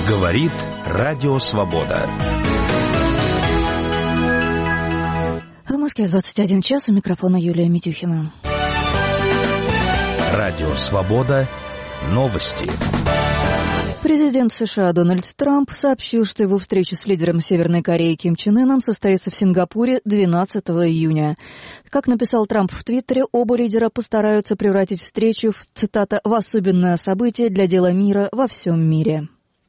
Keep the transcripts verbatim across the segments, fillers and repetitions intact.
Говорит Радио Свобода. В Москве двадцать один час, у микрофона Юлия Митюхина. Радио Свобода. Новости. Президент США Дональд Трамп сообщил, что его встреча с лидером Северной Кореи Ким Чен Ыном состоится в Сингапуре двенадцатого июня. Как написал Трамп в Твиттере, оба лидера постараются превратить встречу в, цитата, «в особенное событие для дела мира во всем мире».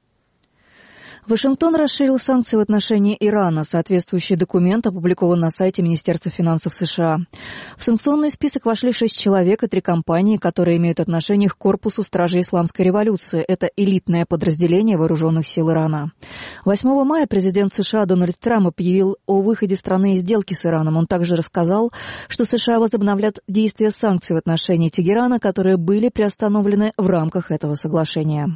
Вашингтон расширил санкции в отношении Ирана. Соответствующий документ опубликован на сайте Министерства финансов США. В санкционный список вошли шесть человек и три компании, которые имеют отношение к корпусу стражей исламской революции. Это элитное подразделение вооруженных сил Ирана. восьмого мая президент США Дональд Трамп объявил о выходе страны из сделки с Ираном. Он также рассказал, что США возобновлят действия санкций в отношении Тегерана, которые были приостановлены в рамках этого соглашения.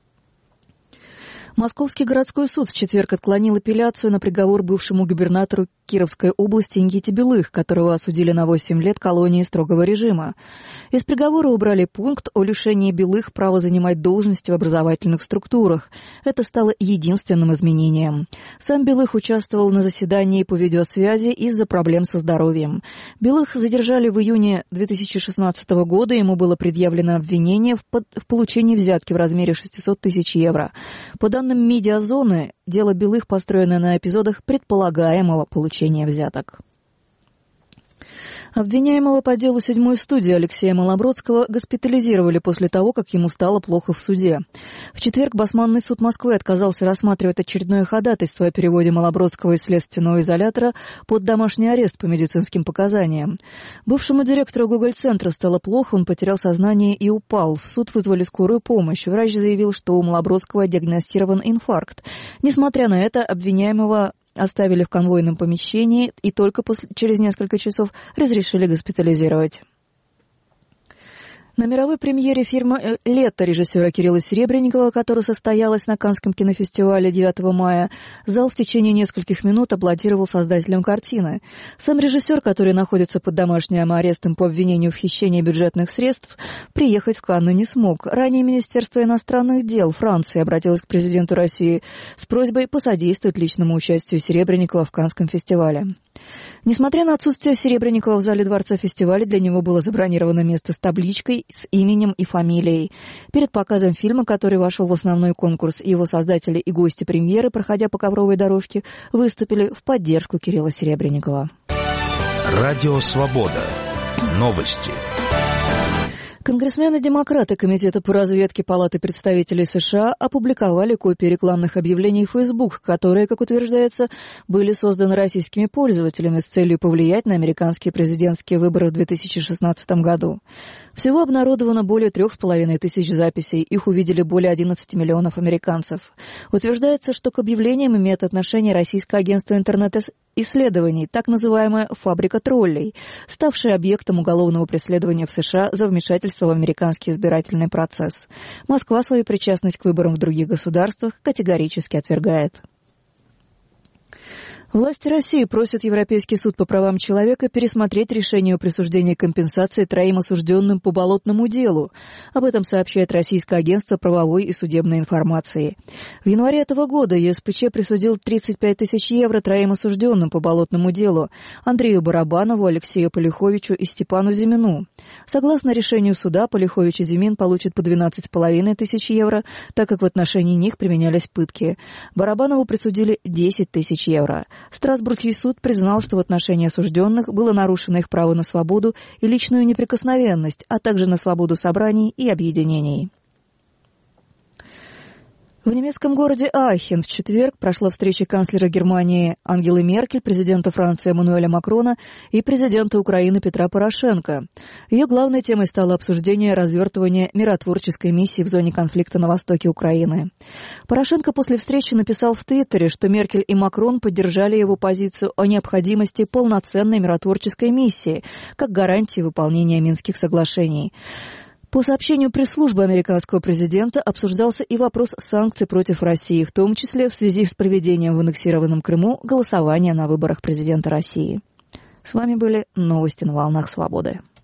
Московский городской суд в четверг отклонил апелляцию на приговор бывшему губернатору Кировской области Никите Белых, которого осудили на восемь лет колонии строгого режима. Из приговора убрали пункт о лишении Белых права занимать должности в образовательных структурах. Это стало единственным изменением. Сам Белых участвовал на заседании по видеосвязи из-за проблем со здоровьем. Белых задержали в июне две тысячи шестнадцатого года. Ему было предъявлено обвинение в, под... в получении взятки в размере шестьсот тысяч евро. По данным «Медиазоны», дело Белых построено на эпизодах предполагаемого получения взяток. Обвиняемого по делу седьмой студии Алексея Малобродского госпитализировали после того, как ему стало плохо в суде. В четверг Басманный суд Москвы отказался рассматривать очередное ходатайство о переводе Малобродского из следственного изолятора под домашний арест по медицинским показаниям. Бывшему директору Гоголь-центра стало плохо, он потерял сознание и упал. В суд вызвали скорую помощь. Врач заявил, что у Малобродского диагностирован инфаркт. Несмотря на это, обвиняемого оставили в конвойном помещении и только после, через несколько часов разрешили госпитализировать. На мировой премьере фильма «Лето» режиссера Кирилла Серебренникова, которая состоялась на Каннском кинофестивале девятого мая, зал в течение нескольких минут аплодировал создателям картины. Сам режиссер, который находится под домашним арестом по обвинению в хищении бюджетных средств, приехать в Канны не смог. Ранее Министерство иностранных дел Франции обратилось к президенту России с просьбой посодействовать личному участию Серебренникова в Каннском фестивале. Несмотря на отсутствие Серебренникова в зале Дворца фестиваля, для него было забронировано место с табличкой с именем и фамилией. Перед показом фильма, который вошел в основной конкурс, его создатели и гости премьеры, проходя по ковровой дорожке, выступили в поддержку Кирилла Серебренникова. Радио Свобода. Новости. Конгрессмены-демократы Комитета по разведке Палаты представителей США опубликовали копии рекламных объявлений в Facebook, которые, как утверждается, были созданы российскими пользователями с целью повлиять на американские президентские выборы в две тысячи шестнадцатом году. Всего обнародовано более трех с половиной тысяч записей, их увидели более одиннадцати миллионов американцев. Утверждается, что к объявлениям имеет отношение Российское агентство интернет-исследований, так называемая «фабрика троллей», ставшая объектом уголовного преследования в США за вмешательство в американский избирательный процесс. Москва свою причастность к выборам в других государствах категорически отвергает. Власти России просят Европейский суд по правам человека пересмотреть решение о присуждении компенсации троим осужденным по болотному делу. Об этом сообщает Российское агентство правовой и судебной информации. В январе этого года ЕСПЧ присудил тридцать пять тысяч евро троим осужденным по болотному делу: Андрею Барабанову, Алексею Полиховичу и Степану Зимину. Согласно решению суда, Полихович и Зимин получат по двенадцать с половиной тысяч евро, так как в отношении них применялись пытки. Барабанову присудили десять тысяч евро. Страсбургский суд признал, что в отношении осужденных было нарушено их право на свободу и личную неприкосновенность, а также на свободу собраний и объединений. В немецком городе Ахен в четверг прошла встреча канцлера Германии Ангелы Меркель, президента Франции Эммануэля Макрона и президента Украины Петра Порошенко. Ее главной темой стало обсуждение развертывания миротворческой миссии в зоне конфликта на востоке Украины. Порошенко после встречи написал в Твиттере, что Меркель и Макрон поддержали его позицию о необходимости полноценной миротворческой миссии как гарантии выполнения Минских соглашений. По сообщению пресс-службы американского президента обсуждался и вопрос санкций против России, в том числе в связи с проведением в аннексированном Крыму голосования на выборах президента России. С вами были новости на волнах свободы.